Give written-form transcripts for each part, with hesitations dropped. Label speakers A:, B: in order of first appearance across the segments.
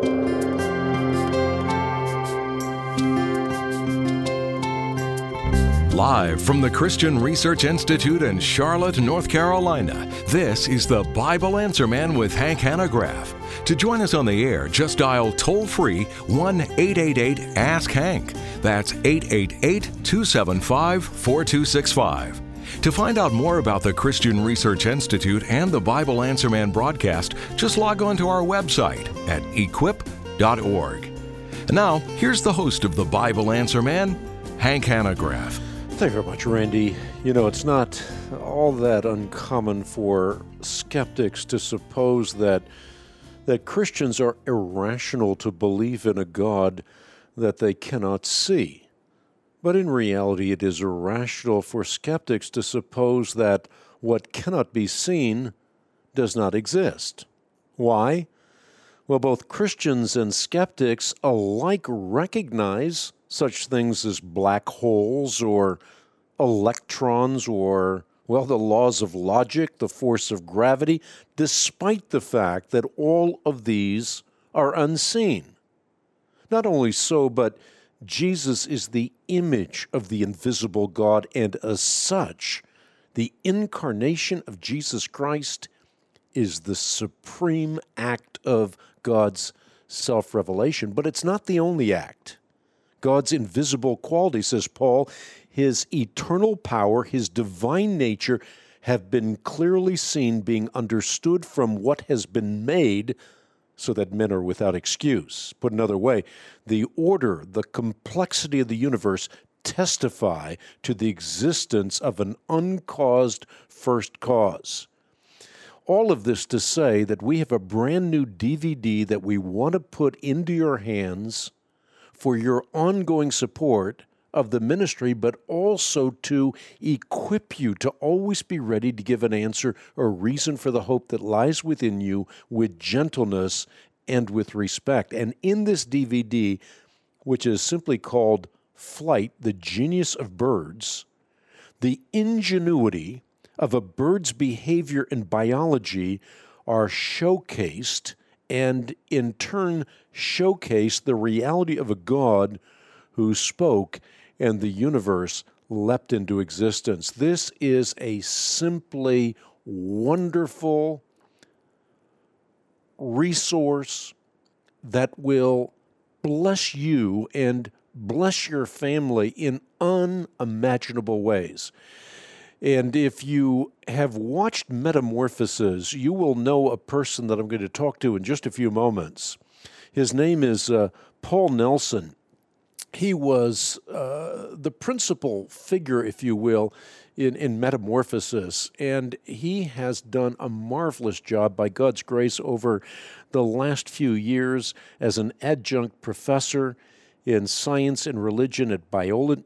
A: Live from the Christian Research Institute in Charlotte, North Carolina, this is the Bible Answer Man with Hank Hanegraaff. To join us on the air, just dial toll-free 1-888-ASK-HANK. That's 888-275-4265. To find out more about the Christian Research Institute and the Bible Answer Man broadcast, just log on to our website at equip.org. And now, here's the host of the Bible Answer Man, Hank Hanegraaff.
B: Thank you very much, Randy. You know, it's not all that uncommon for skeptics to suppose that Christians are irrational to believe in a God that they cannot see. But in reality, it is irrational for skeptics to suppose that what cannot be seen does not exist. Why? Well, both Christians and skeptics alike recognize such things as black holes or electrons or, well, the laws of logic, the force of gravity, despite the fact that all of these are unseen. Not only so, but Jesus is the image of the invisible God, and as such, the incarnation of Jesus Christ is the supreme act of God's self-revelation. But it's not the only act. God's invisible quality, says Paul, his eternal power, his divine nature have been clearly seen, being understood from what has been made, so that men are without excuse. Put another way, the order, the complexity of the universe testify to the existence of an uncaused first cause. All of this to say that we have a brand new DVD that we want to put into your hands for your ongoing support of the ministry, but also to equip you to always be ready to give an answer or reason for the hope that lies within you with gentleness and with respect. And in this DVD, which is simply called Flight, the Genius of Birds, the ingenuity of a bird's behavior and biology are showcased, and in turn showcase the reality of a God who spoke and the universe leapt into existence. This is a simply wonderful resource that will bless you and bless your family in unimaginable ways. And if you have watched Metamorphoses, you will know a person that I'm going to talk to in just a few moments. His name is Paul Nelson. He was the principal figure, if you will, in Metamorphoses, and he has done a marvelous job by God's grace over the last few years as an adjunct professor in science and religion at Biola,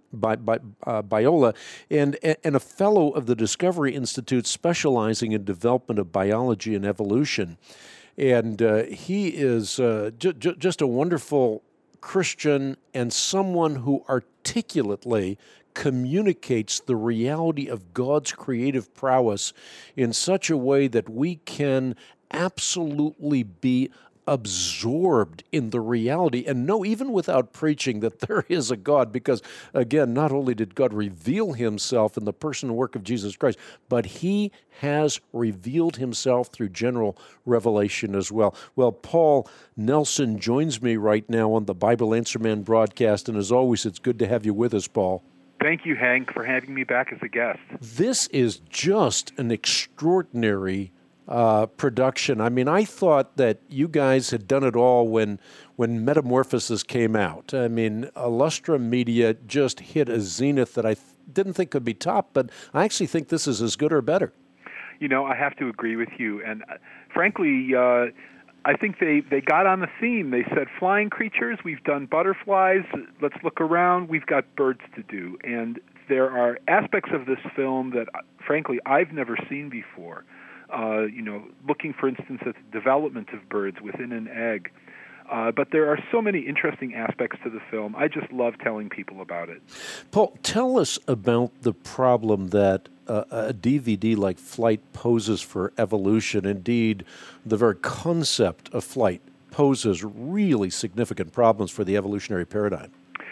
B: and a fellow of the Discovery Institute specializing in development of biology and evolution. And he is just a wonderful Christian and someone who articulately communicates the reality of God's creative prowess in such a way that we can absolutely be absorbed in the reality and know, even without preaching, that there is a God, because, again, not only did God reveal himself in the person and work of Jesus Christ, but he has revealed himself through general revelation as well. Well, Paul Nelson joins me right now on the Bible Answer Man broadcast, and as always, it's good to have you with us, Paul.
C: Thank you, Hank, for having me back as a guest.
B: This is just an extraordinary production. I mean, I thought that you guys had done it all when Metamorphoses came out. I mean, Illustra Media just hit a zenith that I didn't think could be topped, but I actually think this is as good or better.
C: You know, I have to agree with you. And frankly, I think they got on the theme. They said, flying creatures, we've done butterflies, let's look around, we've got birds to do. And there are aspects of this film that, frankly, I've never seen before. Looking, for instance, at the development of birds within an egg. But there are so many interesting aspects to the film. I just love telling people about it.
B: Paul, tell us about the problem that a DVD like Flight poses for evolution. Indeed, the very concept of flight poses really significant problems for the evolutionary paradigm.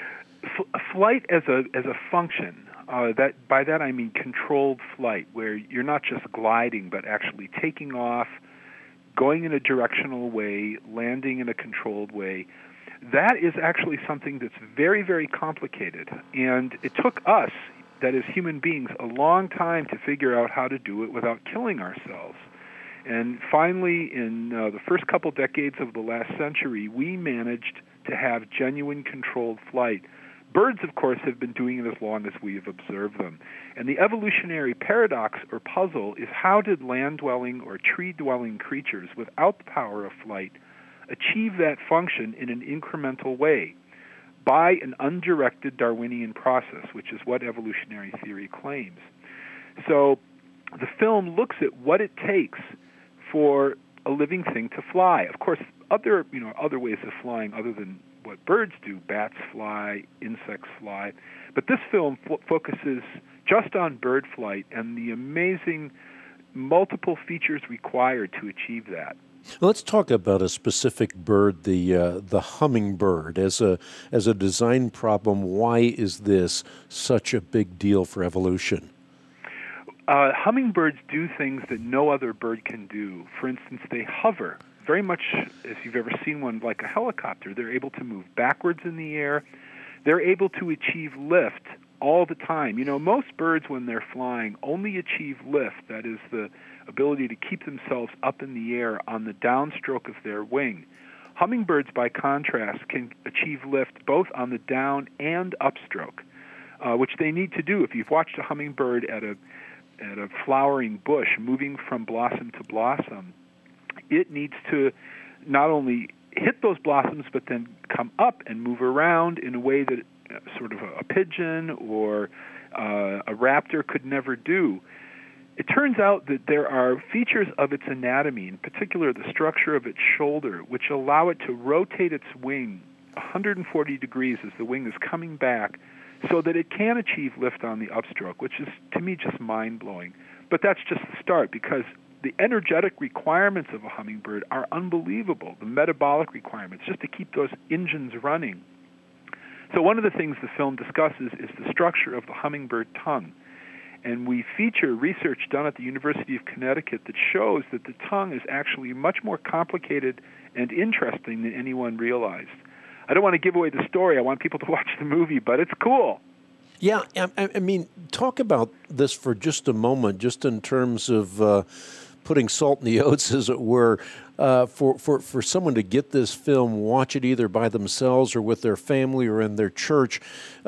C: Flight as a function, by that I mean controlled flight, where you're not just gliding, but actually taking off, going in a directional way, landing in a controlled way. That is actually something that's very, very complicated. And it took us, that is human beings, a long time to figure out how to do it without killing ourselves. And finally, in the first couple decades of the last century, we managed to have genuine controlled flight. Birds, of course, have been doing it as long as we have observed them. And the evolutionary paradox or puzzle is, how did land-dwelling or tree-dwelling creatures without the power of flight achieve that function in an incremental way by an undirected Darwinian process, which is what evolutionary theory claims. So the film looks at what it takes for a living thing to fly. Of course, other ways of flying other than what birds do, bats fly, insects fly, but this film focuses just on bird flight and the amazing multiple features required to achieve that.
B: Let's talk about a specific bird, the hummingbird. As a design problem, why is this such a big deal for evolution?
C: Hummingbirds do things that no other bird can do. For instance, they hover, very much as you've ever seen one, like a helicopter. They're able to move backwards in the air. They're able to achieve lift all the time. Most birds, when they're flying, only achieve lift, that is the ability to keep themselves up in the air on the downstroke of their wing. Hummingbirds, by contrast, can achieve lift both on the down and upstroke, which they need to do. If you've watched a hummingbird at a flowering bush moving from blossom to blossom, it needs to not only hit those blossoms, but then come up and move around in a way that sort of a pigeon or a raptor could never do. It turns out that there are features of its anatomy, in particular the structure of its shoulder, which allow it to rotate its wing 140 degrees as the wing is coming back, so that it can achieve lift on the upstroke, which is, to me, just mind-blowing. But that's just the start, because the energetic requirements of a hummingbird are unbelievable, the metabolic requirements, just to keep those engines running. So one of the things the film discusses is the structure of the hummingbird tongue. And we feature research done at the University of Connecticut that shows that the tongue is actually much more complicated and interesting than anyone realized. I don't want to give away the story. I want people to watch the movie, but it's cool.
B: Yeah, I mean, talk about this for just a moment, just in terms of putting salt in the oats, as it were, for someone to get this film, watch it either by themselves or with their family or in their church.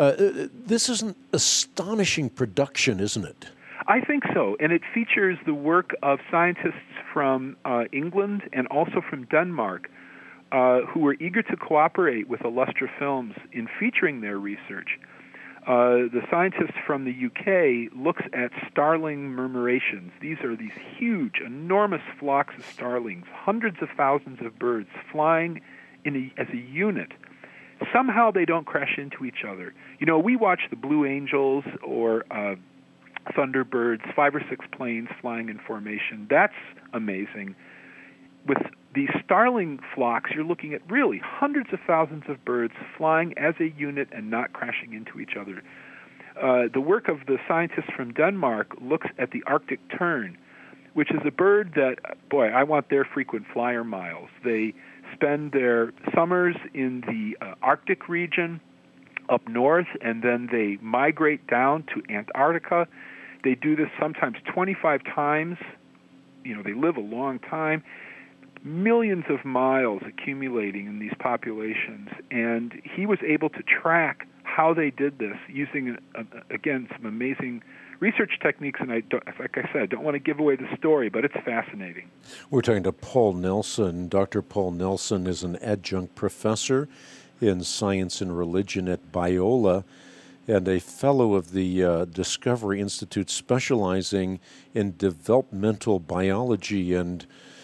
B: This is an astonishing production, isn't it?
C: I think so, and it features the work of scientists from England and also from Denmark, who were eager to cooperate with Illustra Films in featuring their research. The scientist from the UK looks at starling murmurations. These are these huge, enormous flocks of starlings, hundreds of thousands of birds flying as a unit. Somehow they don't crash into each other. We watch the Blue Angels or Thunderbirds, 5 or 6 planes flying in formation. That's amazing. With these starling flocks, you're looking at really hundreds of thousands of birds flying as a unit and not crashing into each other. The work of the scientists from Denmark looks at the Arctic tern, which is a bird that, boy, I want their frequent flyer miles. They spend their summers in the Arctic region up north, and then they migrate down to Antarctica. They do this sometimes 25 times. They live a long time. Millions of miles accumulating in these populations, and he was able to track how they did this using, again, some amazing research techniques, and like I said, I don't want to give away the story, but it's fascinating.
B: We're talking to Paul Nelson. Dr. Paul Nelson is an adjunct professor in science and religion at Biola and a fellow of the Discovery Institute specializing in developmental biology and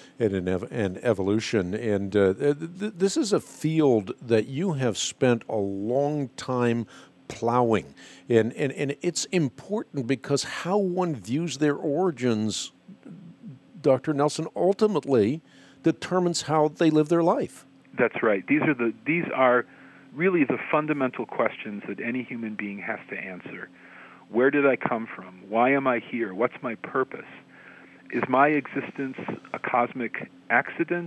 B: evolution. And this is a field that you have spent a long time plowing. And it's important because how one views their origins, Dr. Nelson, ultimately determines how they live their life.
C: That's right. These are really the fundamental questions that any human being has to answer. Where did I come from? Why am I here? What's my purpose? Is my existence a cosmic accident?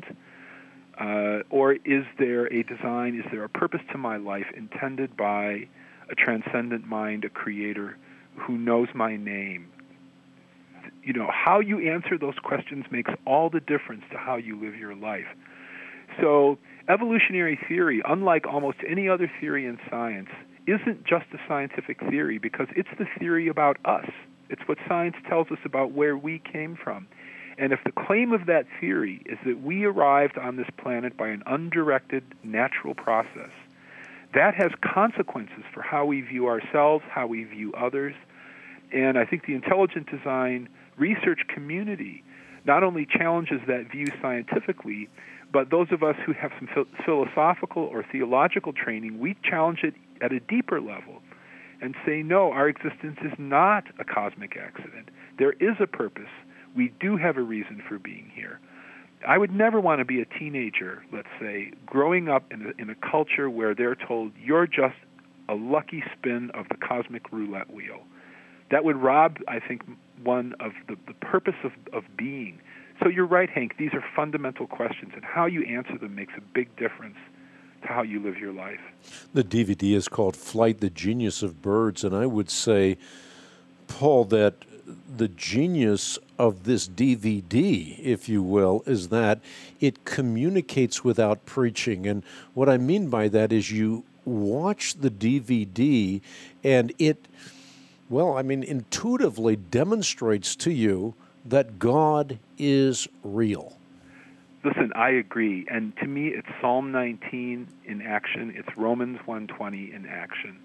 C: Or is there a design, is there a purpose to my life intended by a transcendent mind, a creator who knows my name? You know, how you answer those questions makes all the difference to how you live your life. So evolutionary theory, unlike almost any other theory in science, isn't just a scientific theory because it's the theory about us. It's what science tells us about where we came from. And if the claim of that theory is that we arrived on this planet by an undirected natural process, that has consequences for how we view ourselves, how we view others. And I think the intelligent design research community not only challenges that view scientifically, but those of us who have some philosophical or theological training, we challenge it at a deeper level and say, no, our existence is not a cosmic accident. There is a purpose. We do have a reason for being here. I would never want to be a teenager, let's say, growing up in a culture where they're told you're just a lucky spin of the cosmic roulette wheel. That would rob, I think, one of the purpose of being. So you're right, Hank, these are fundamental questions, and how you answer them makes a big difference to how you live your life.
B: The DVD is called Flight, the Genius of Birds, and I would say, Paul, that the genius of this DVD, if you will, is that it communicates without preaching. And what I mean by that is you watch the DVD and it, well, I mean, intuitively demonstrates to you that God is real.
C: Listen, I agree. And to me, it's Psalm 19 in action. It's Romans 1:20 in action.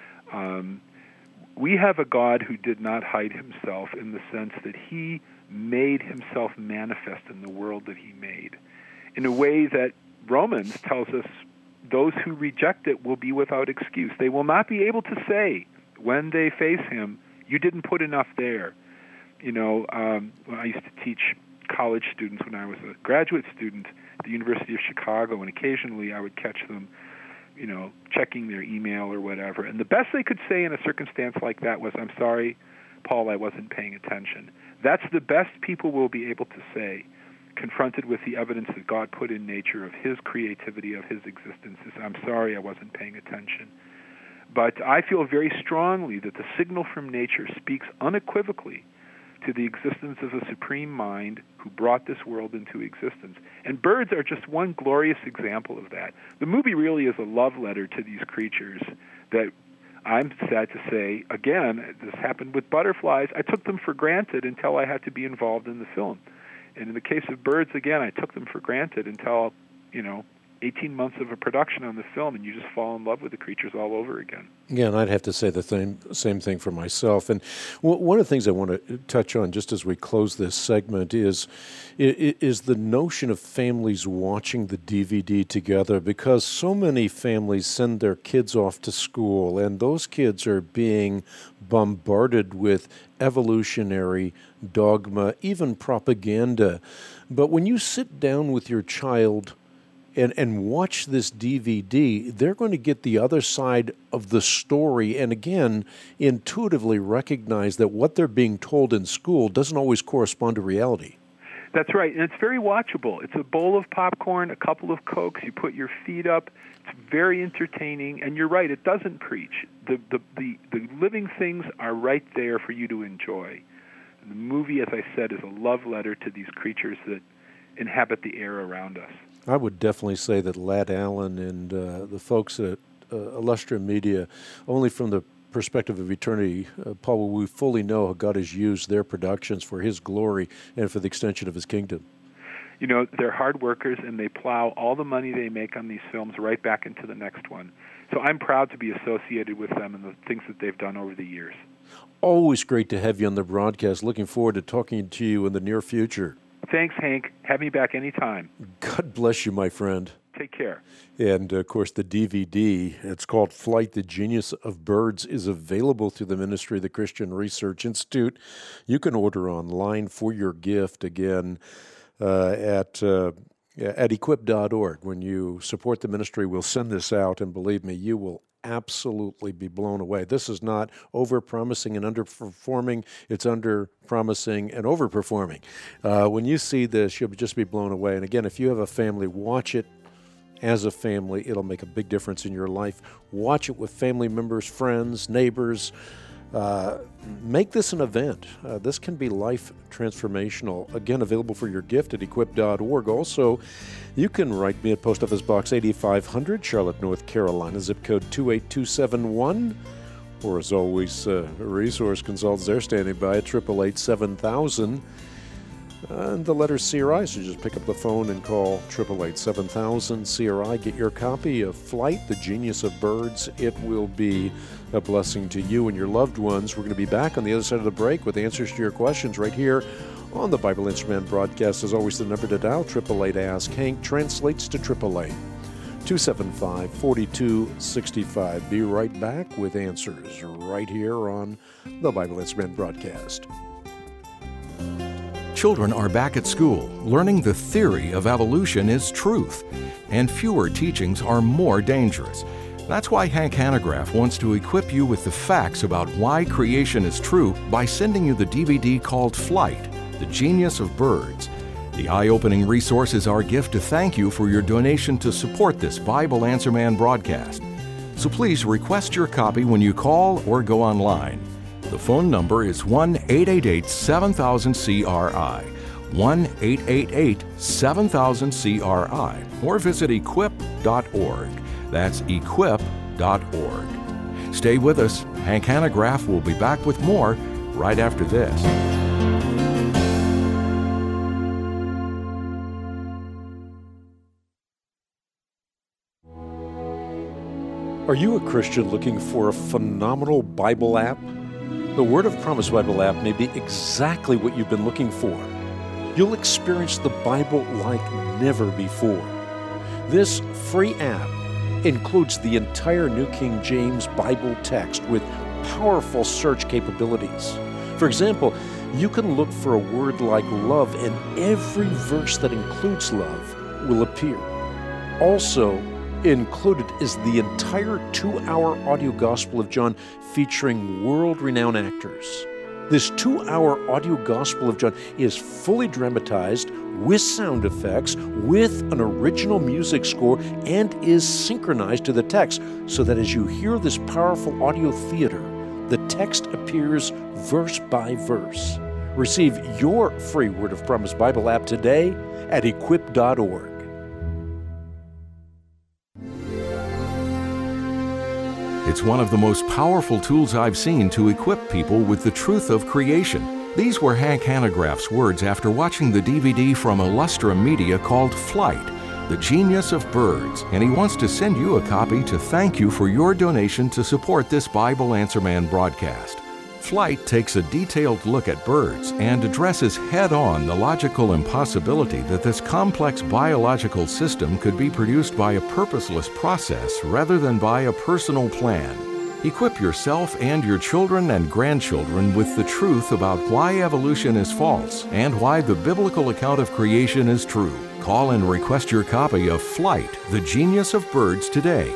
C: We have a God who did not hide himself in the sense that he made himself manifest in the world that he made in a way that Romans tells us those who reject it will be without excuse. They will not be able to say when they face him, you didn't put enough there. You know, I used to teach college students when I was a graduate student at the University of Chicago, and occasionally I would catch them, you know, checking their email or whatever. And the best they could say in a circumstance like that was, I'm sorry, Paul, I wasn't paying attention. That's the best people will be able to say, confronted with the evidence that God put in nature of his creativity, of his existence, is, I'm sorry, I wasn't paying attention. But I feel very strongly that the signal from nature speaks unequivocally to the existence of a supreme mind who brought this world into existence. And birds are just one glorious example of that. The movie really is a love letter to these creatures that, I'm sad to say, again, this happened with butterflies. I took them for granted until I had to be involved in the film. And in the case of birds, again, I took them for granted until, 18 months of a production on the film, and you just fall in love with the creatures all over again.
B: Yeah, and I'd have to say the same thing for myself. And one of the things I want to touch on just as we close this segment is the notion of families watching the DVD together, because so many families send their kids off to school, and those kids are being bombarded with evolutionary dogma, even propaganda. But when you sit down with your child and watch this DVD, they're going to get the other side of the story and, again, intuitively recognize that what they're being told in school doesn't always correspond to reality.
C: That's right, and it's very watchable. It's a bowl of popcorn, a couple of Cokes, you put your feet up. It's very entertaining, and you're right, it doesn't preach. The living things are right there for you to enjoy. And the movie, as I said, is a love letter to these creatures that inhabit the air around us.
B: I would definitely say that Ladd Allen and the folks at Illustra Media, only from the perspective of eternity, Paul, we fully know how God has used their productions for his glory and for the extension of his kingdom.
C: You know, they're hard workers, and they plow all the money they make on these films right back into the next one. So I'm proud to be associated with them and the things that they've done over the years.
B: Always great to have you on the broadcast. Looking forward to talking to you in the near future.
C: Thanks, Hank. Have me back anytime.
B: God bless you, my friend.
C: Take care.
B: And, of course, the DVD, it's called Flight, the Genius of Birds, is available through the Ministry of the Christian Research Institute. You can order online for your gift, again, at at equip.org. When you support the ministry, we'll send this out, and believe me, you will absolutely be blown away. This is not over-promising and underperforming. It's under-promising and over-performing. When you see this, you'll just be blown away. And again, if you have a family, watch it as a family. It'll make a big difference in your life. Watch it with family members, friends, neighbors. Make this an event. This can be life transformational. Again, available for your gift at equip.org. Also, you can write me at Post Office Box 8500, Charlotte, North Carolina, zip code 28271. Or as always, resource consultants, they're standing by at 888-7000. And the letter CRI, so just pick up the phone and call 888-7000 CRI. Get your copy of Flight, The Genius of Birds. It will be a blessing to you and your loved ones. We're going to be back on the other side of the break with answers to your questions right here on the Bible Answer Man broadcast. As always, the number to dial, 888-ASK-HANK, translates to 888-275-4265. Be right back with answers right here on the Bible Answer Man broadcast.
A: Children are back at school, learning the theory of evolution is truth, and fewer teachings are more dangerous. That's why Hank Hanegraaff wants to equip you with the facts about why creation is true by sending you the DVD called Flight, The Genius of Birds. The eye-opening resource is our gift to thank you for your donation to support this Bible Answer Man broadcast. So please request your copy when you call or go online. The phone number is 1-888-7000-CRI, 1-888-7000-CRI, or visit equip.org. That's equip.org. Stay with us. Hank Hanegraaff will be back with more right after this.
B: Are you a Christian looking for a phenomenal Bible app? The Word of Promise Bible app may be exactly what you've been looking for. You'll experience the Bible like never before. This free app includes the entire New King James Bible text with powerful search capabilities. For example, you can look for a word like love, and every verse that includes love will appear. Also included is the entire 2-hour audio Gospel of John featuring world-renowned actors. This 2-hour audio Gospel of John is fully dramatized with sound effects, with an original music score, and is synchronized to the text so that as you hear this powerful audio theater, the text appears verse by verse. Receive your free Word of Promise Bible app today at equip.org.
A: It's one of the most powerful tools I've seen to equip people with the truth of creation. These were Hank Hanegraaff's words after watching the DVD from Illustra Media called Flight, The Genius of Birds, and he wants to send you a copy to thank you for your donation to support this Bible Answer Man broadcast. Flight takes a detailed look at birds and addresses head-on the logical impossibility that this complex biological system could be produced by a purposeless process rather than by a personal plan. Equip yourself and your children and grandchildren with the truth about why evolution is false and why the biblical account of creation is true. Call and request your copy of Flight, The Genius of Birds today.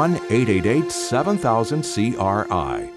A: 1-888-7000-CRI.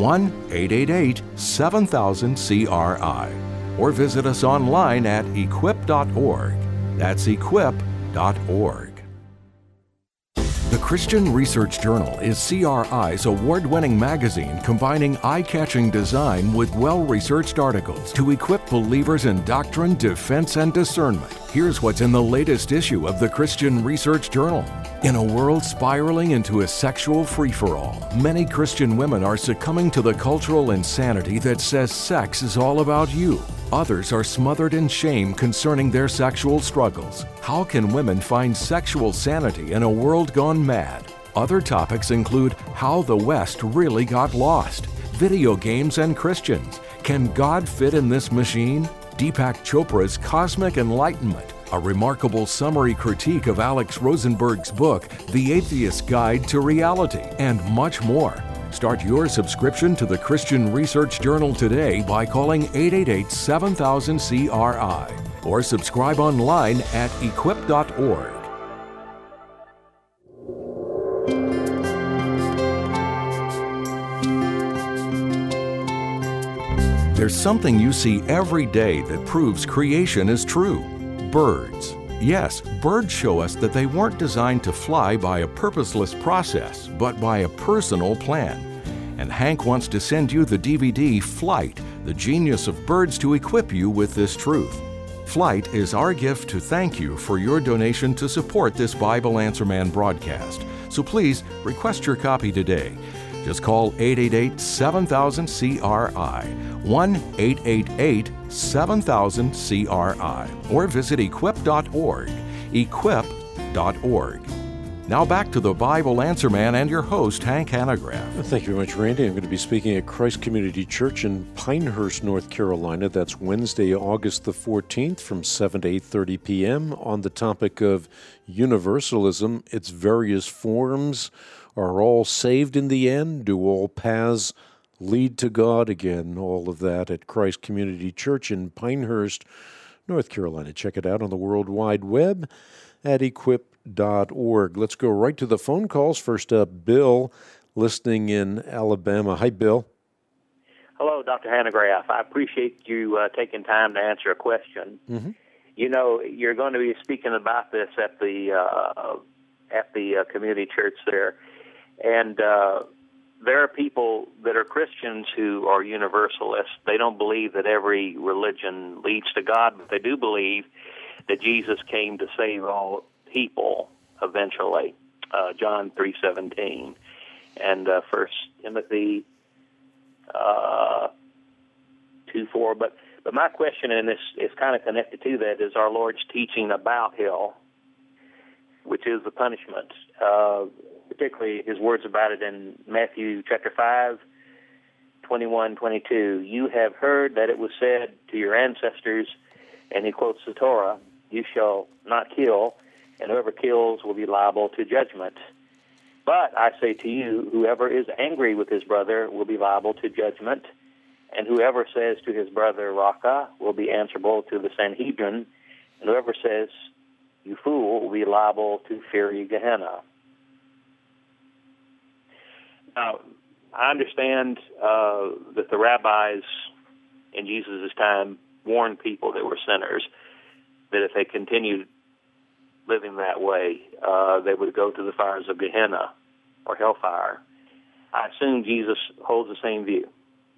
A: 1-888-7000-CRI. Or visit us online at equip.org. That's equip.org. The Christian Research Journal is CRI's award-winning magazine combining eye-catching design with well-researched articles to equip believers in doctrine, defense, and discernment. Here's what's in the latest issue of the Christian Research Journal. In a world spiraling into a sexual free-for-all, many Christian women are succumbing to the cultural insanity that says sex is all about you. Others are smothered in shame concerning their sexual struggles. How can women find sexual sanity in a world gone mad? Other topics include how the West really got lost, video games and Christians. Can God fit in this machine? Deepak Chopra's Cosmic Enlightenment, a remarkable summary critique of Alex Rosenberg's book, The Atheist's Guide to Reality, and much more. Start your subscription to the Christian Research Journal today by calling 888-7000-CRI. or subscribe online at equip.org. There's something you see every day that proves creation is true. Birds. Yes, birds show us that they weren't designed to fly by a purposeless process, but by a personal plan. And Hank wants to send you the DVD Flight, The Genius of Birds, to equip you with this truth. Flight is our gift to thank you for your donation to support this Bible Answer Man broadcast. So please request your copy today. Just call 888-7000-CRI, 1-888-7000-CRI, or visit equip.org, equip.org. Now back to the Bible Answer Man and your host, Hank Hanegraaff.
B: Thank you very much, Randy. I'm going to be speaking at Christ Community Church in Pinehurst, North Carolina. That's Wednesday, August the 14th from 7 to 8:30 p.m. on the topic of universalism, its various forms. Are all saved in the end? Do all paths lead to God? Again, all of that at Christ Community Church in Pinehurst, North Carolina. Check it out on the World Wide Web at equip.org. Let's go right to the phone calls. First up, Bill, listening in Alabama. Hi, Bill.
D: Hello, Dr. Hanegraaff. I appreciate you taking time to answer a question.
B: Mm-hmm.
D: You know, you're going to be speaking about this at the community church there. And there are people that are Christians who are universalists. They don't believe that every religion leads to God, but they do believe that Jesus came to save all people eventually, John 3:17, and 1 Timothy 2:4. But my question, and this is kind of connected to that, is our Lord's teaching about hell, which is the punishment. Particularly his words about it in Matthew chapter 5, 21-22. You have heard that it was said to your ancestors, and he quotes the Torah, you shall not kill, and whoever kills will be liable to judgment. But I say to you, whoever is angry with his brother will be liable to judgment, and whoever says to his brother, Raka, will be answerable to the Sanhedrin, and whoever says, you fool, will be liable to fiery Gehenna. Now, I understand that the rabbis in Jesus' time warned people that were sinners, that if they continued living that way, they would go to the fires of Gehenna or hellfire. I assume Jesus holds the same view.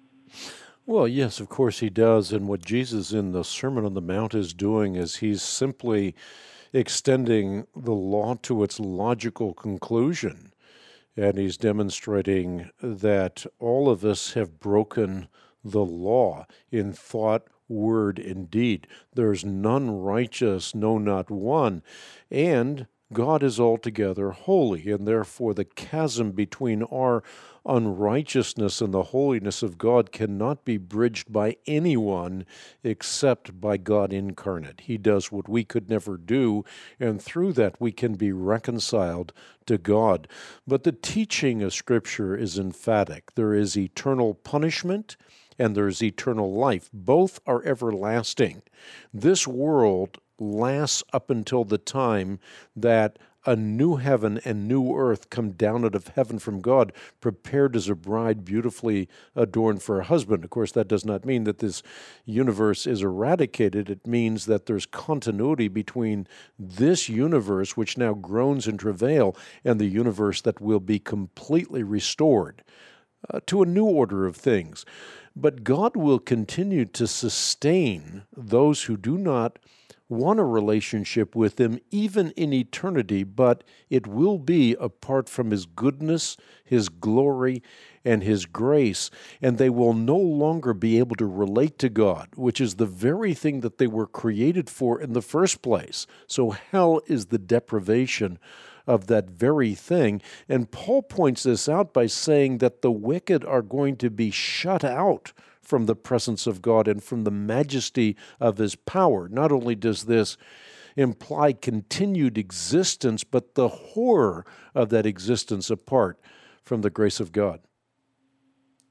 B: Well, yes, of course he does. And what Jesus in the Sermon on the Mount is doing is he's simply extending the law to its logical conclusion. And he's demonstrating that all of us have broken the law in thought, word, and deed. There's none righteous, no, not one. And God is altogether holy, and therefore the chasm between our unrighteousness and the holiness of God cannot be bridged by anyone except by God incarnate. He does what we could never do, and through that we can be reconciled to God. But the teaching of Scripture is emphatic. There is eternal punishment and there is eternal life. Both are everlasting. This world lasts up until the time that a new heaven and new earth come down out of heaven from God, prepared as a bride beautifully adorned for her husband. Of course, that does not mean that this universe is eradicated. It means that there's continuity between this universe, which now groans in travail, and the universe that will be completely restored to a new order of things. But God will continue to sustain those who do not want a relationship with Him even in eternity, but it will be apart from His goodness, His glory, and His grace, and they will no longer be able to relate to God, which is the very thing that they were created for in the first place. So hell is the deprivation of that very thing, and Paul points this out by saying that the wicked are going to be shut out from the presence of God and from the majesty of His power. Not only does this imply continued existence, but the horror of that existence apart from the grace of God.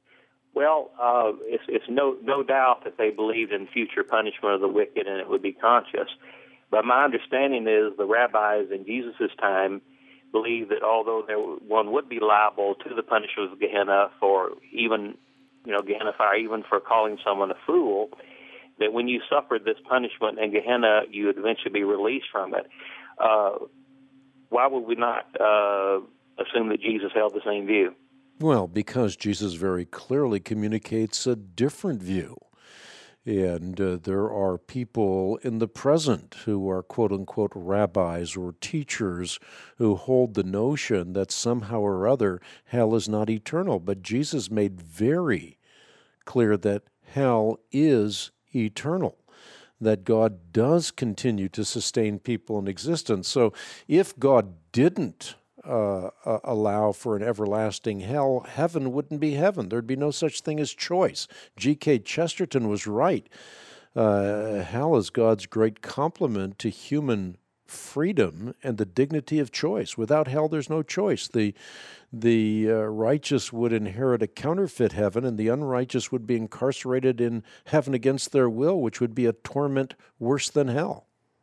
D: Well, it's no doubt that they believed in future punishment of the wicked, and it would be conscious. But my understanding is the rabbis in Jesus' time believed that although one would be liable to the punishment of Gehenna for even, Gehenna fire, even for calling someone a fool, that when you suffered this punishment in Gehenna, you would eventually be released from it. Why would we not assume that Jesus held the same view?
B: Well, because Jesus very clearly communicates a different view. And there are people in the present who are quote-unquote rabbis or teachers who hold the notion that somehow or other hell is not eternal. But Jesus made very clear that hell is eternal, that God does continue to sustain people in existence. So if God didn't allow for an everlasting hell, heaven wouldn't be heaven. There'd be no such thing as choice. G.K. Chesterton was right. Hell is God's great compliment to human freedom and the dignity of choice. Without hell, there's no choice. The righteous would inherit a counterfeit heaven, and the unrighteous would be incarcerated in heaven against their will, which would be a torment worse than hell.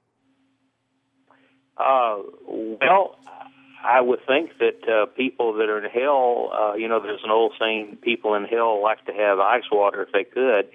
D: Well, I would think that people that are in hell, there's an old saying: people in hell like to have ice water if they could.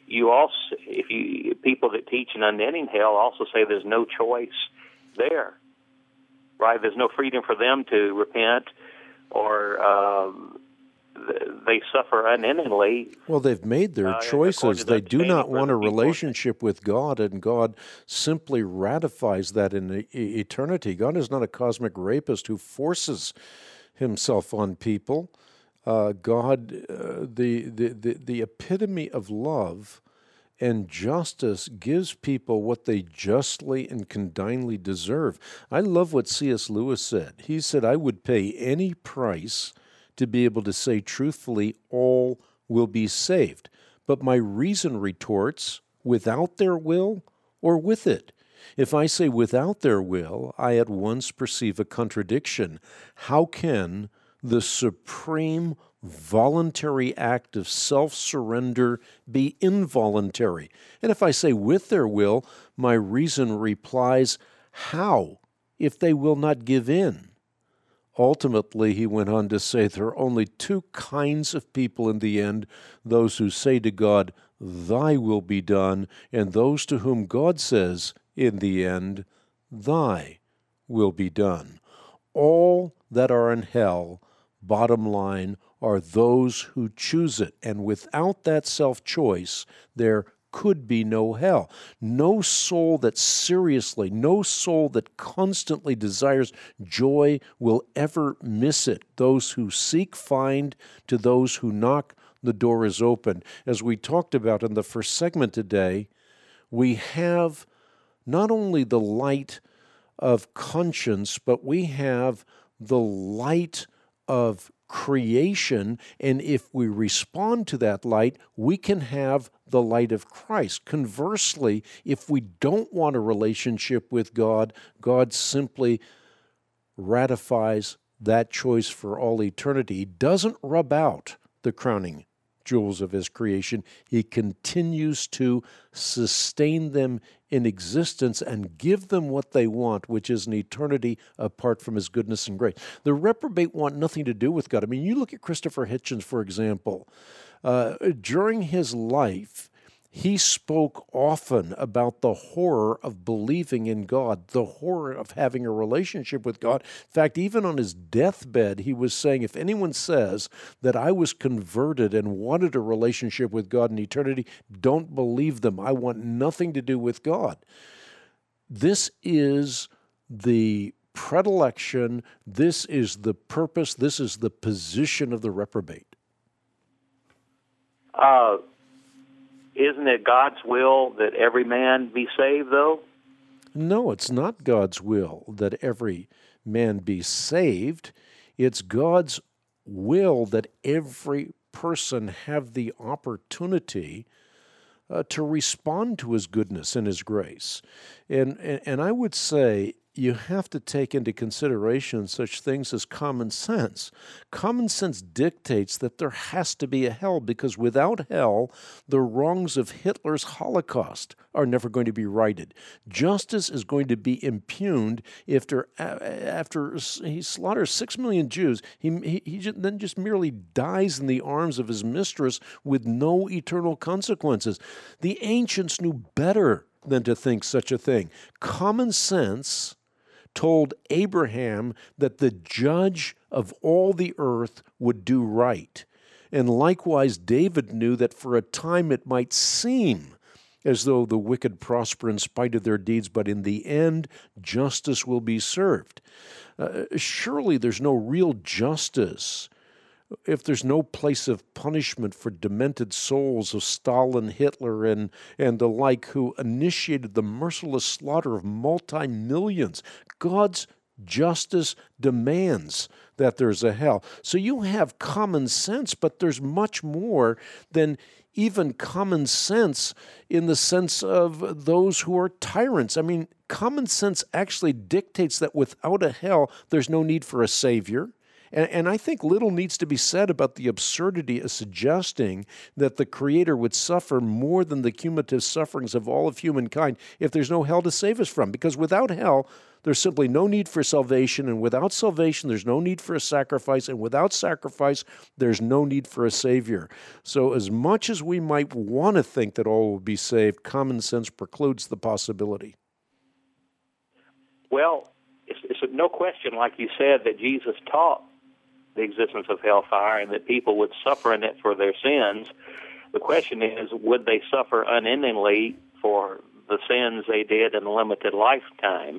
D: People that teach an unending hell also say there's no choice there, right? There's no freedom for them to repent, or they suffer unendingly.
B: Well, they've made their choices. They do not want a relationship with God, and God simply ratifies that in eternity. God is not a cosmic rapist who forces himself on people. God, the epitome of love and justice, gives people what they justly and condignly deserve. I love what C.S. Lewis said. He said, "I would pay any price to be able to say truthfully, all will be saved. But my reason retorts, without their will or with it? If I say without their will, I at once perceive a contradiction. How can the supreme voluntary act of self-surrender be involuntary? And if I say with their will, my reason replies, how, if they will not give in?" Ultimately, he went on to say, there are only two kinds of people in the end: those who say to God, "Thy will be done," and those to whom God says, in the end, "Thy will be done." All that are in hell, bottom line, are those who choose it. And without that self-choice, there could be no hell. No soul that constantly desires joy will ever miss it. Those who seek find, to those who knock, the door is open. As we talked about in the first segment today, we have not only the light of conscience, but we have the light of creation, and if we respond to that light, we can have the light of Christ. Conversely, if we don't want a relationship with God, God simply ratifies that choice for all eternity. He doesn't rub out the crowning jewels of his creation. He continues to sustain them in existence and give them what they want, which is an eternity apart from his goodness and grace. The reprobate want nothing to do with God. I mean, you look at Christopher Hitchens, for example. During his life, he spoke often about the horror of believing in God, the horror of having a relationship with God. In fact, even on his deathbed, he was saying, if anyone says that I was converted and wanted a relationship with God in eternity, don't believe them. I want nothing to do with God. This is the predilection, this is the purpose, this is the position of the reprobate.
D: Isn't it God's will that every man be saved, though?
B: No, it's not God's will that every man be saved. It's God's will that every person have the opportunity to respond to his goodness and his grace. And I would say, you have to take into consideration such things as common sense. Common sense dictates that there has to be a hell, because without hell, the wrongs of Hitler's Holocaust are never going to be righted. Justice is going to be impugned if after he slaughters 6 million Jews, he then just merely dies in the arms of his mistress with no eternal consequences. The ancients knew better than to think such a thing. Common sense told Abraham that the judge of all the earth would do right. And likewise, David knew that for a time it might seem as though the wicked prosper in spite of their deeds, but in the end, justice will be served. Surely there's no real justice if there's no place of punishment for demented souls of Stalin, Hitler, and the like, who initiated the merciless slaughter of multi-millions. God's justice demands that there's a hell. So you have common sense, but there's much more than even common sense in the sense of those who are tyrants. I mean, common sense actually dictates that without a hell, there's no need for a savior. And I think little needs to be said about the absurdity of suggesting that the Creator would suffer more than the cumulative sufferings of all of humankind if there's no hell to save us from. Because without hell, there's simply no need for salvation, and without salvation, there's no need for a sacrifice, and without sacrifice, there's no need for a Savior. So as much as we might want to think that all will be saved, common sense precludes the possibility.
D: Well, it's no question, like you said, that Jesus taught the existence of hellfire and that people would suffer in it for their sins. The question is, would they suffer unendingly for the sins they did in a limited lifetime?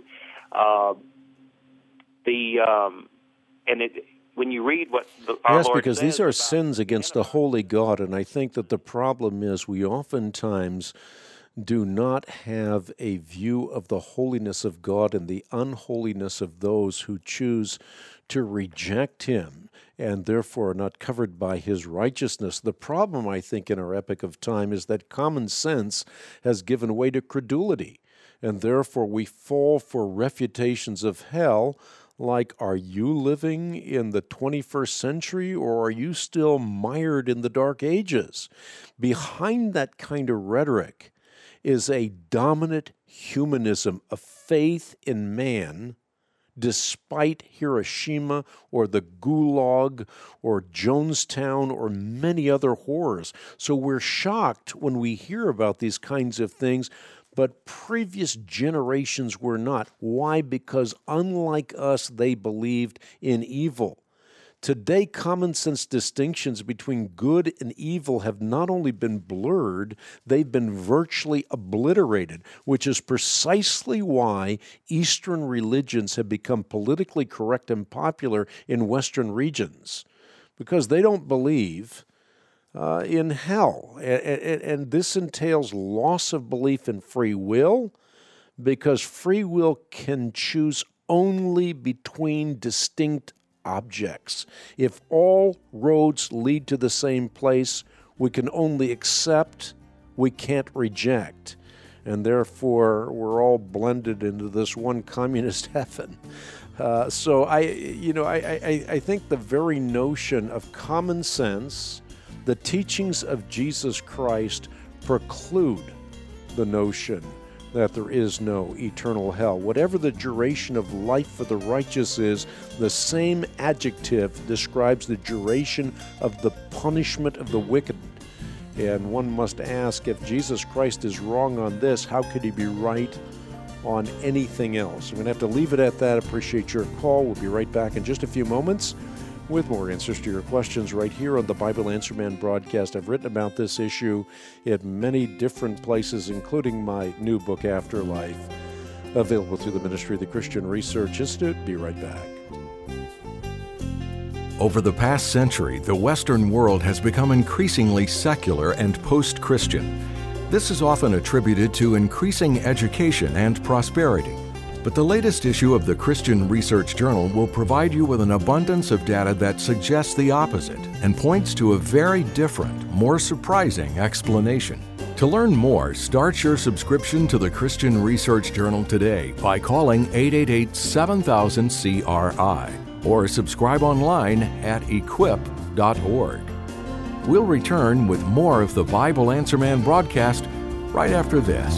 D: When you read what our
B: yes,
D: Lord
B: because
D: says
B: these are
D: about
B: sins against a holy God, and I think that the problem is we oftentimes do not have a view of the holiness of God and the unholiness of those who choose to reject Him and therefore are not covered by His righteousness. The problem, I think, in our epoch of time is that common sense has given way to credulity, and therefore we fall for refutations of hell like, are you living in the 21st century, or are you still mired in the Dark Ages? Behind that kind of rhetoric is a dominant humanism, a faith in man, despite Hiroshima or the Gulag or Jonestown or many other horrors. So we're shocked when we hear about these kinds of things, but previous generations were not. Why? Because unlike us, they believed in evil. Today, common sense distinctions between good and evil have not only been blurred, they've been virtually obliterated, which is precisely why Eastern religions have become politically correct and popular in Western regions, because they don't believe in hell. And this entails loss of belief in free will, because free will can choose only between distinct objects. If all roads lead to the same place, we can only accept, we can't reject. And therefore, we're all blended into this one communist heaven. So I think the very notion of common sense, the teachings of Jesus Christ, preclude the notion that there is no eternal hell. Whatever the duration of life for the righteous is, the same adjective describes the duration of the punishment of the wicked. And one must ask, if Jesus Christ is wrong on this, how could He be right on anything else? I'm going to have to leave it at that. Appreciate your call. We'll be right back in just a few moments with more answers to your questions right here on the Bible Answer Man broadcast. I've written about this issue in many different places, including my new book, Afterlife, available through the ministry of the Christian Research Institute. Be right back.
A: Over the past century, the Western world has become increasingly secular and post-Christian. This is often attributed to increasing education and prosperity. But the latest issue of the Christian Research Journal will provide you with an abundance of data that suggests the opposite and points to a very different, more surprising explanation. To learn more, start your subscription to the Christian Research Journal today by calling 888-7000-CRI or subscribe online at equip.org. We'll return with more of the Bible Answer Man broadcast right after this.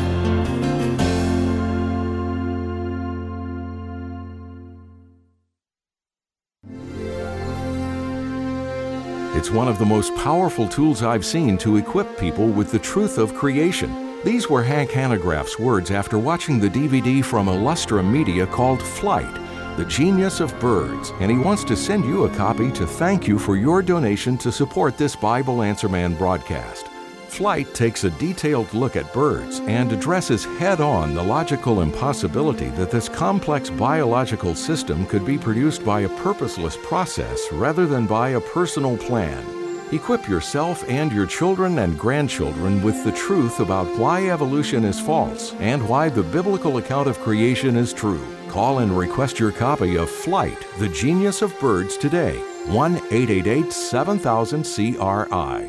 A: It's one of the most powerful tools I've seen to equip people with the truth of creation. These were Hank Hanegraaff's words after watching the DVD from Illustra Media called Flight, The Genius of Birds, and he wants to send you a copy to thank you for your donation to support this Bible Answer Man broadcast. Flight takes a detailed look at birds and addresses head-on the logical impossibility that this complex biological system could be produced by a purposeless process rather than by a personal plan. Equip yourself and your children and grandchildren with the truth about why evolution is false and why the biblical account of creation is true. Call and request your copy of Flight, The Genius of Birds today. 1-888-7000-CRI.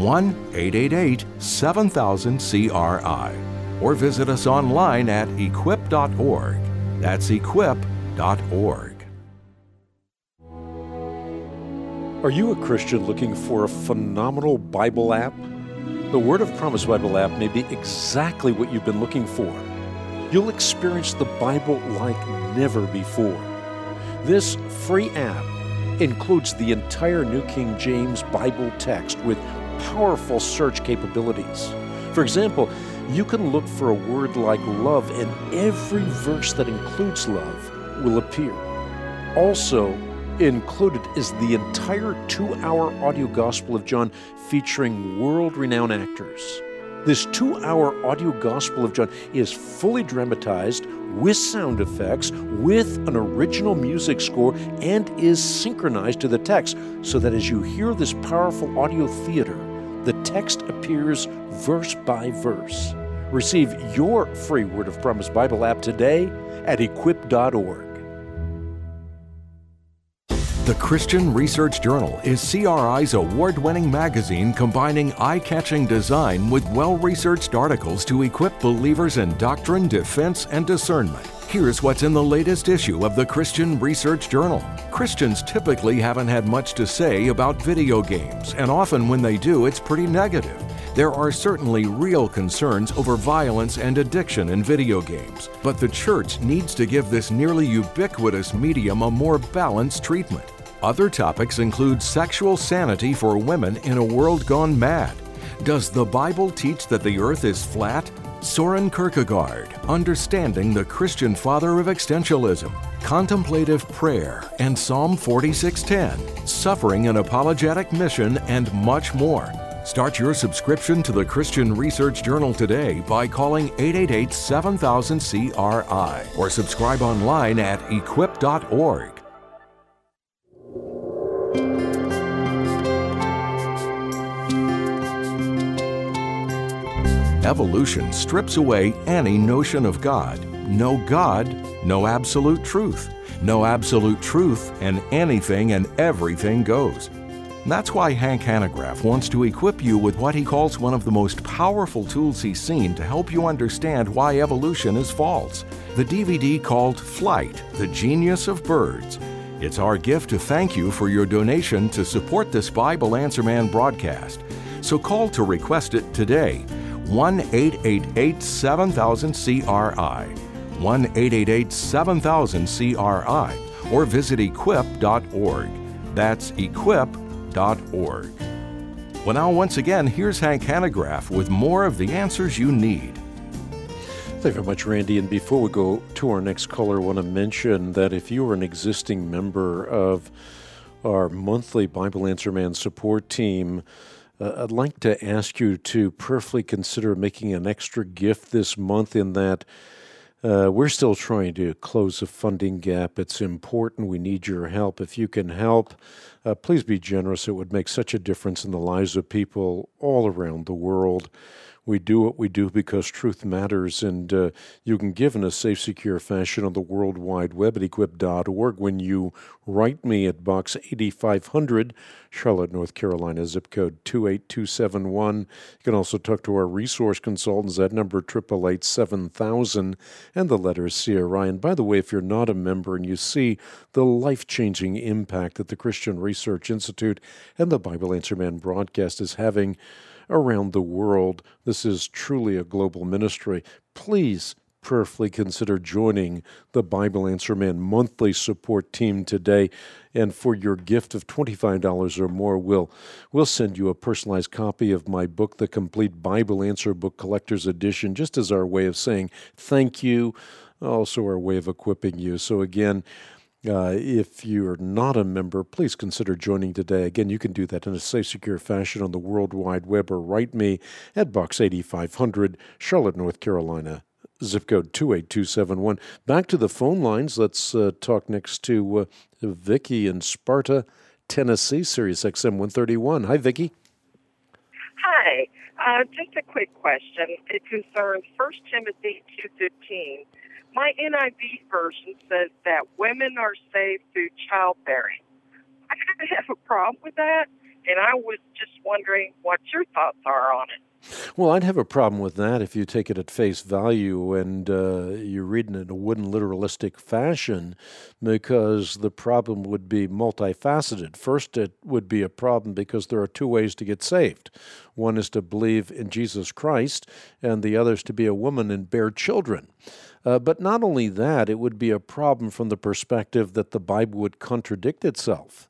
A: 1-888-7000-CRI. Or visit us online at equip.org. That's equip.org.
B: Are you a Christian looking for a phenomenal Bible app? The Word of Promise Bible app may be exactly what you've been looking for. You'll experience the Bible like never before. This free app includes the entire New King James Bible text with powerful search capabilities. For example, you can look for a word like love, and every verse that includes love will appear. Also included is the entire 2-hour audio Gospel of John featuring world-renowned actors. This 2-hour audio Gospel of John is fully dramatized with sound effects, with an original music score, and is synchronized to the text so that as you hear this powerful audio theater, the text appears verse by verse. Receive your free Word of Promise Bible app today at equip.org.
A: The Christian Research Journal is CRI's award-winning magazine combining eye-catching design with well-researched articles to equip believers in doctrine, defense, and discernment. Here's what's in the latest issue of the Christian Research Journal. Christians typically haven't had much to say about video games, and often when they do, it's pretty negative. There are certainly real concerns over violence and addiction in video games, but the church needs to give this nearly ubiquitous medium a more balanced treatment. Other topics include sexual sanity for women in a world gone mad. Does the Bible teach that the earth is flat? Soren Kierkegaard, Understanding the Christian Father of Existentialism, Contemplative Prayer, and Psalm 46:10, Suffering an Apologetic Mission, and much more. Start your subscription to the Christian Research Journal today by calling 888-7000-CRI or subscribe online at equip.org. Evolution strips away any notion of God. No God, no absolute truth. No absolute truth, and anything and everything goes. That's why Hank Hanegraaff wants to equip you with what he calls one of the most powerful tools he's seen to help you understand why evolution is false. The DVD called Flight, The Genius of Birds. It's our gift to thank you for your donation to support this Bible Answer Man broadcast. So call to request it today. 1-888-7000-CRI. 1-888-7000-CRI. Or visit equip.org. That's equip.org. Well, now, once again, here's Hank Hanegraaff with more of the answers you need.
B: Thank you very much, Randy. And before we go to our next caller, I want to mention that if you are an existing member of our monthly Bible Answer Man support team, I'd like to ask you to prayerfully consider making an extra gift this month, in that we're still trying to close a funding gap. It's important. We need your help. If you can help, please be generous. It would make such a difference in the lives of people all around the world. We do what we do because truth matters, and you can give in a safe, secure fashion on the World Wide Web at equip.org when you write me at Box 8500, Charlotte, North Carolina, zip code 28271. You can also talk to our resource consultants at number 888-7000 and the letters CRI. And by the way, if you're not a member and you see the life-changing impact that the Christian Research Institute and the Bible Answer Man broadcast is having around the world, this is truly a global ministry. Please prayerfully consider joining the Bible Answer Man monthly support team today. And for your gift of $25 or more, we'll send you a personalized copy of my book, The Complete Bible Answer Book Collector's Edition, just as our way of saying thank you, also our way of equipping you. So again, if you're not a member, please consider joining today. Again, you can do that in a safe, secure fashion on the World Wide Web, or write me at Box 8500, Charlotte, North Carolina, zip code 28271. Back to the phone lines. Let's talk next to Vicki in Sparta, Tennessee, Sirius XM 131. Hi, Vicki.
E: Hi. Just a quick question. It concerns 1 Timothy 2:15. My NIV version says that women are saved through childbearing. I kind of have a problem with that, and I was just wondering what your thoughts are on it.
B: Well, I'd have a problem with that if you take it at face value and you read it in a wooden literalistic fashion, because the problem would be multifaceted. First, it would be a problem because there are two ways to get saved. One is to believe in Jesus Christ, and the other is to be a woman and bear children. But not only that, it would be a problem from the perspective that the Bible would contradict itself.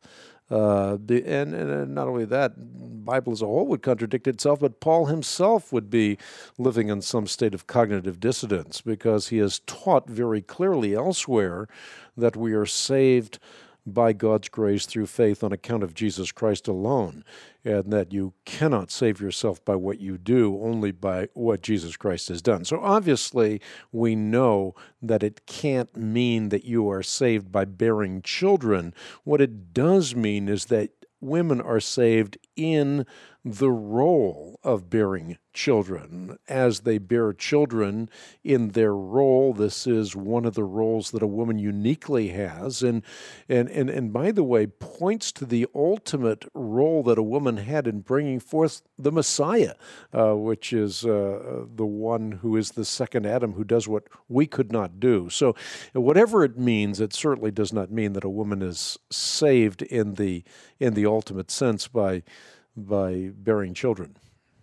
B: And not only that, the Bible as a whole would contradict itself, but Paul himself would be living in some state of cognitive dissonance, because he has taught very clearly elsewhere that we are saved by God's grace through faith on account of Jesus Christ alone, and that you cannot save yourself by what you do, only by what Jesus Christ has done. So obviously, we know that it can't mean that you are saved by bearing children. What it does mean is that women are saved in the role of bearing children. As they bear children in their role, this is one of the roles that a woman uniquely has, and by the way, points to the ultimate role that a woman had in bringing forth the Messiah, which is the one who is the second Adam, who does what we could not do. So whatever it means, it certainly does not mean that a woman is saved in the ultimate sense by bearing children.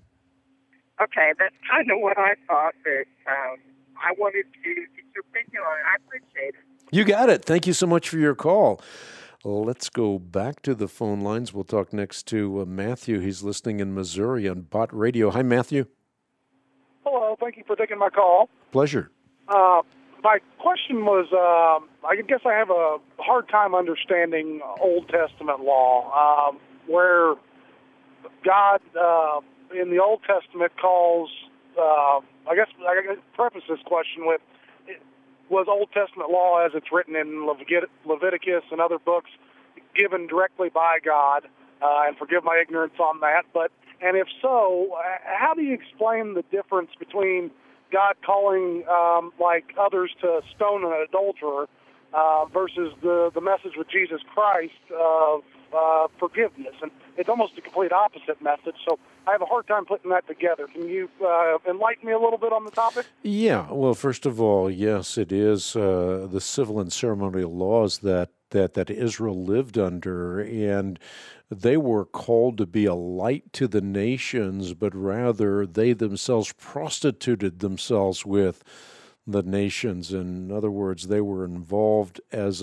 E: Okay, that's kind of what I thought, but I wanted to get your opinion on it. I appreciate it.
B: You got it. Thank you so much for your call. Let's go back to the phone lines. We'll talk next to Matthew. He's listening in Missouri on Bot Radio. Hi, Matthew.
F: Hello. Thank you for taking my call.
B: Pleasure.
F: My question was, I guess I have a hard time understanding Old Testament law, where God in the Old Testament calls, I guess I can preface this question with, was Old Testament law as it's written in Leviticus and other books given directly by God? And forgive my ignorance on that. And if so, how do you explain the difference between God calling like others to stone an adulterer versus the message with Jesus Christ of forgiveness? And it's almost a complete opposite message, so I have a hard time putting that together. Can you enlighten me a little bit on the topic?
B: Yeah, well, first of all, yes, it is the civil and ceremonial laws that Israel lived under, and they were called to be a light to the nations, but rather they themselves prostituted themselves with the nations. In other words, they were involved as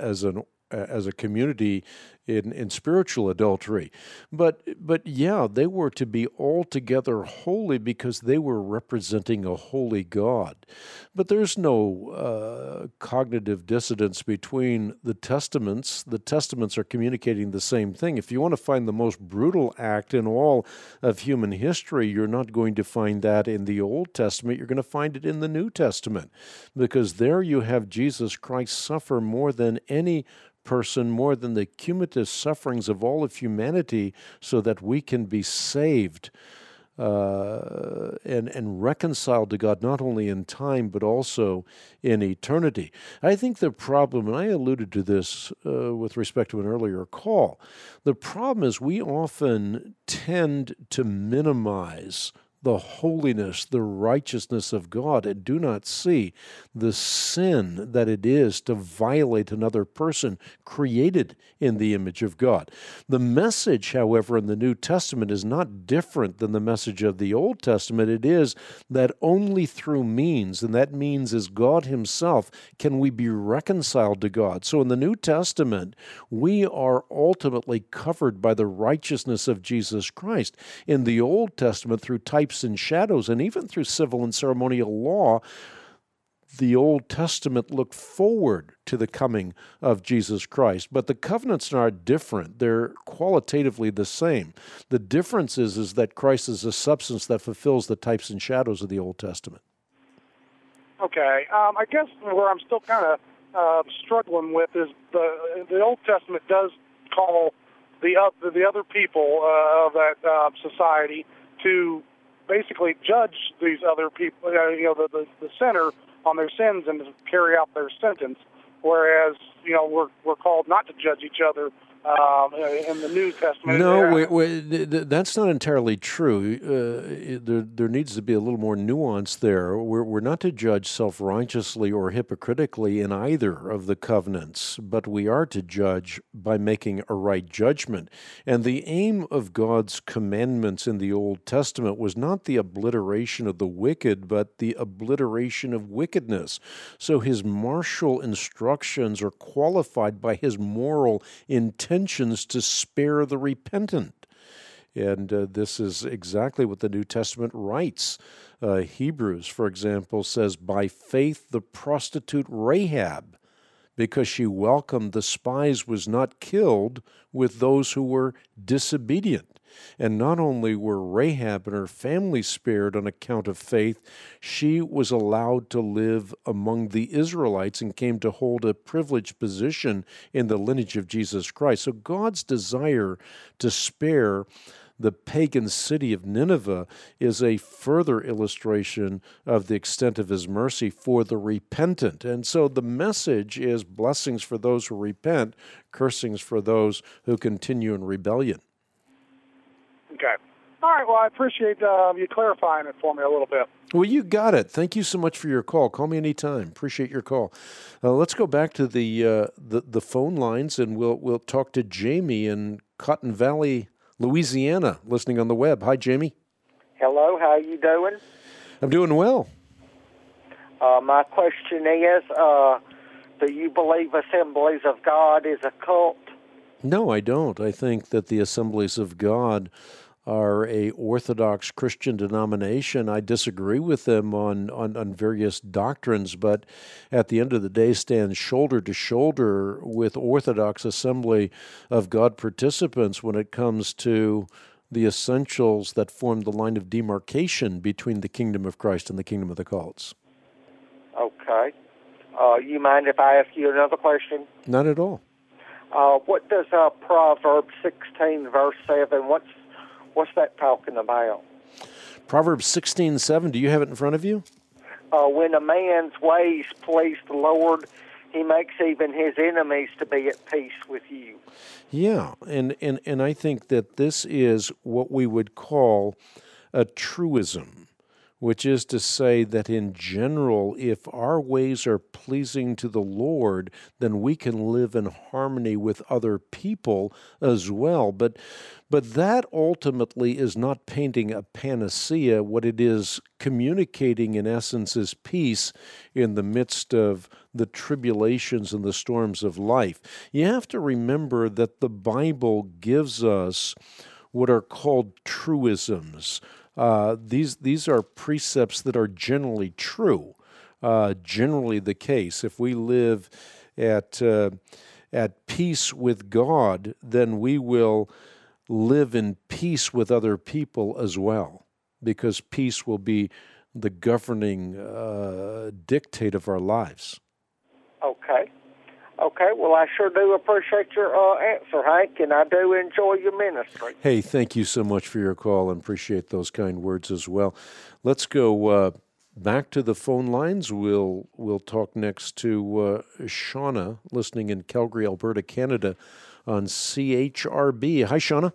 B: a community in spiritual adultery. But yeah, they were to be altogether holy because they were representing a holy God. But there's no cognitive dissonance between the Testaments. The Testaments are communicating the same thing. If you want to find the most brutal act in all of human history, you're not going to find that in the Old Testament. You're going to find it in the New Testament, because there you have Jesus Christ suffer more than any person, more than the cumulative sufferings of all of humanity, so that we can be saved. and reconciled to God not only in time but also in eternity. I think the problem, and I alluded to this with respect to an earlier call, the problem is we often tend to minimize the holiness, the righteousness of God, and do not see the sin that it is to violate another person created in the image of God. The message, however, in the New Testament is not different than the message of the Old Testament. It is that only through means, and that means is God Himself, can we be reconciled to God. So in the New Testament, we are ultimately covered by the righteousness of Jesus Christ. In the Old Testament, through types and shadows, and even through civil and ceremonial law, the Old Testament looked forward to the coming of Jesus Christ. But the covenants are different. They're qualitatively the same. The difference is that Christ is a substance that fulfills the types and shadows of the Old Testament.
F: Okay. I guess where I'm still kind of struggling with is the Old Testament does call the other people of that society to basically judge these other people, the sinner on their sins and to carry out their sentence. Whereas, we're called not to judge each other in the New Testament.
B: No, that's not entirely true. There needs to be a little more nuance there. We're not to judge self-righteously or hypocritically in either of the covenants, but we are to judge by making a right judgment. And the aim of God's commandments in the Old Testament was not the obliteration of the wicked, but the obliteration of wickedness. So His martial instructions are qualified by His moral intentions to spare the repentant. And this is exactly what the New Testament writes. Hebrews, for example, says, by faith the prostitute Rahab, because she welcomed the spies, was not killed with those who were disobedient. And not only were Rahab and her family spared on account of faith, she was allowed to live among the Israelites and came to hold a privileged position in the lineage of Jesus Christ. So God's desire to spare the pagan city of Nineveh is a further illustration of the extent of His mercy for the repentant. And so the message is blessings for those who repent, cursings for those who continue in rebellion.
F: Okay. All right. Well, I appreciate you clarifying it for me a little bit.
B: Well, you got it. Thank you so much for your call. Call me anytime. Appreciate your call. Let's go back to the phone lines, and we'll talk to Jamie in Cotton Valley, Louisiana, listening on the web. Hi, Jamie.
G: Hello. How are you doing?
B: I'm doing well.
G: My question is, do you believe Assemblies of God is a cult?
B: No, I don't. I think that the Assemblies of God are a Orthodox Christian denomination. I disagree with them on various doctrines, but at the end of the day stand shoulder to shoulder with Orthodox Assembly of God participants when it comes to the essentials that form the line of demarcation between the kingdom of Christ and the kingdom of the cults.
G: Okay. You mind if I ask you another question?
B: Not at all.
G: What does Proverbs 16, verse 7, what's that talking about?
B: Proverbs 16:7, do you have it in front of you?
G: When a man's ways please the Lord, He makes even his enemies to be at peace with you.
B: Yeah, and I think that this is what we would call a truism, which is to say that in general, if our ways are pleasing to the Lord, then we can live in harmony with other people as well. But that ultimately is not painting a panacea. What it is communicating, in essence, is peace in the midst of the tribulations and the storms of life. You have to remember that the Bible gives us what are called truisms. These are precepts that are generally true, generally the case. If we live at peace with God, then we will live in peace with other people as well, because peace will be the governing dictate of our lives.
G: Okay. Okay, well, I sure do appreciate your answer, Hank, and I do enjoy your ministry.
B: Hey, thank you so much for your call, and appreciate those kind words as well. Let's go back to the phone lines. We'll talk next to Shauna, listening in Calgary, Alberta, Canada, on CHRB. Hi, Shauna.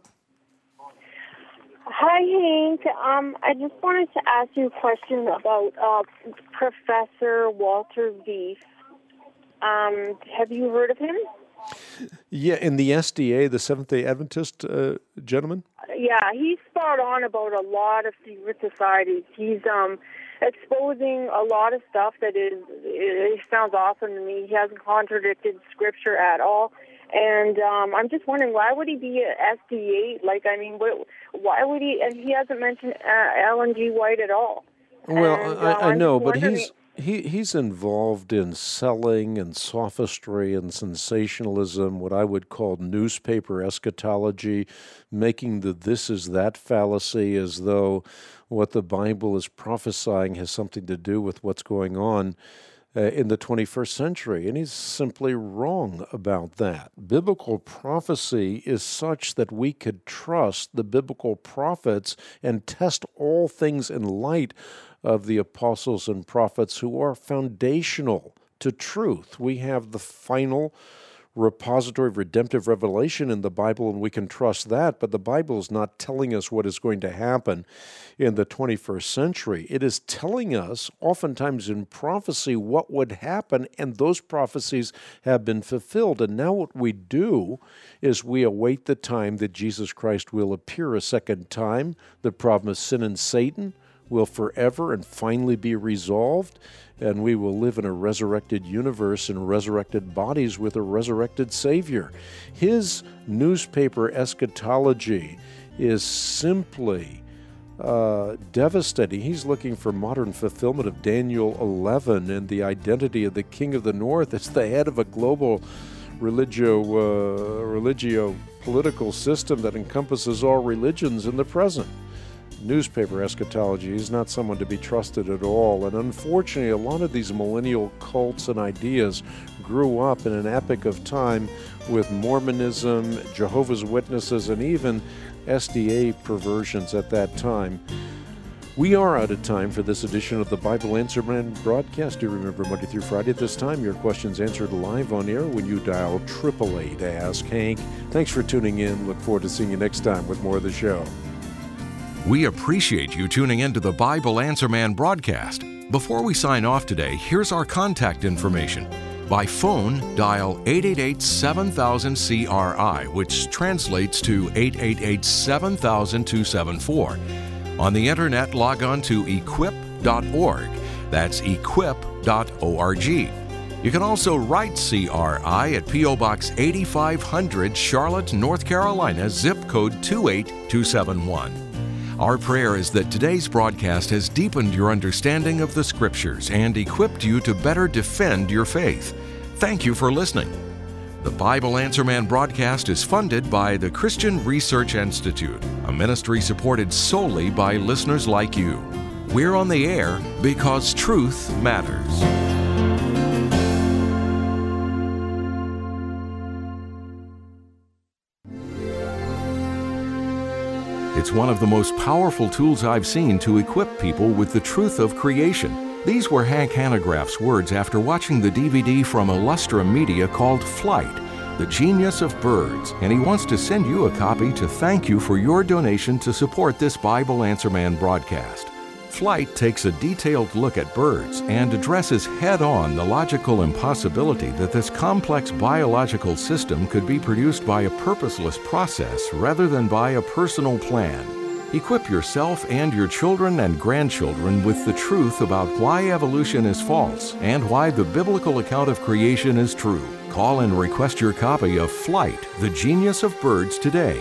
H: Hi, Hank. I just wanted to ask you a question about Professor Walter Veith. Have you heard of him?
B: Yeah, in the SDA, the Seventh-day Adventist gentleman?
H: Yeah, he's spot on about a lot of secret societies. He's exposing a lot of stuff that it sounds awesome to me. He hasn't contradicted Scripture at all. And I'm just wondering, why would he be at SDA? Why would he? And he hasn't mentioned Ellen G. White at all.
B: Well,
H: and,
B: I know, but he's involved in selling and sophistry and sensationalism, what I would call newspaper eschatology, making the this is that fallacy as though what the Bible is prophesying has something to do with what's going on in the 21st century, and he's simply wrong about that. Biblical prophecy is such that we could trust the biblical prophets and test all things in light of the apostles and prophets who are foundational to truth. We have the final repository of redemptive revelation in the Bible, and we can trust that, but the Bible is not telling us what is going to happen in the 21st century. It is telling us, oftentimes in prophecy, what would happen, and those prophecies have been fulfilled. And now what we do is we await the time that Jesus Christ will appear a second time. The problem of sin and Satan will forever and finally be resolved, and we will live in a resurrected universe in resurrected bodies with a resurrected Savior. His newspaper eschatology is simply devastating. He's looking for modern fulfillment of Daniel 11 and the identity of the King of the North. It's the head of a global religio-political system that encompasses all religions in the present. Newspaper eschatology is not someone to be trusted at all, and unfortunately a lot of these millennial cults and ideas grew up in an epoch of time with Mormonism, Jehovah's Witnesses, and even SDA perversions at that time. We are out of time for this edition of the Bible Answer Man broadcast. Do remember, Monday through Friday at this time, your questions answered live on air when you dial 888-ASK-HANK. Thanks for tuning in. Look forward to seeing you next time with more of the show.
A: We appreciate you tuning in to the Bible Answer Man broadcast. Before we sign off today, here's our contact information. By phone, dial 888-7000-CRI, which translates to 888-7000-274. On the internet, log on to equip.org. That's equip.org. You can also write CRI at P.O. Box 8500, Charlotte, North Carolina, zip code 28271. Our prayer is that today's broadcast has deepened your understanding of the Scriptures and equipped you to better defend your faith. Thank you for listening. The Bible Answer Man broadcast is funded by the Christian Research Institute, a ministry supported solely by listeners like you. We're on the air because truth matters. It's one of the most powerful tools I've seen to equip people with the truth of creation. These were Hank Hanegraaff's words after watching the DVD from Illustra Media called Flight, The Genius of Birds, and he wants to send you a copy to thank you for your donation to support this Bible Answer Man broadcast. Flight takes a detailed look at birds and addresses head-on the logical impossibility that this complex biological system could be produced by a purposeless process rather than by a personal plan. Equip yourself and your children and grandchildren with the truth about why evolution is false and why the biblical account of creation is true. Call and request your copy of Flight, The Genius of Birds today.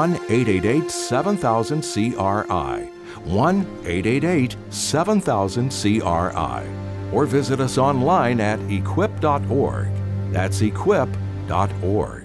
A: 1-888-7000-CRI. 1-888-7000-CRI. Or visit us online at equip.org. That's equip.org.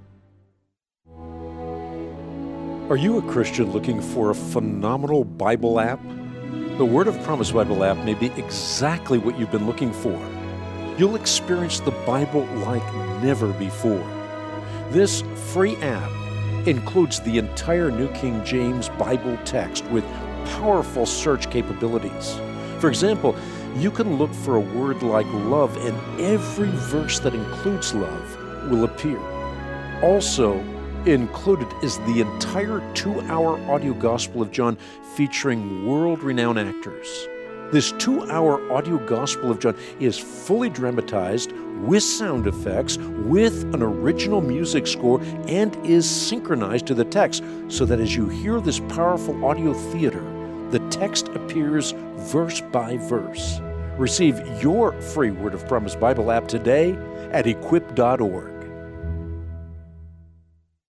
B: Are you a Christian looking for a phenomenal Bible app? The Word of Promise Bible app may be exactly what you've been looking for. you'll experience the Bible like never before. This free app includes the entire New King James Bible text with powerful search capabilities. For example, you can look for a word like love, and every verse that includes love will appear. Also included is the entire 2-hour audio Gospel of John featuring world-renowned actors. This 2-hour audio Gospel of John is fully dramatized with sound effects, with an original music score, and is synchronized to the text so that as you hear this powerful audio theater, the text appears verse by verse. Receive your free Word of Promise Bible app today at equip.org.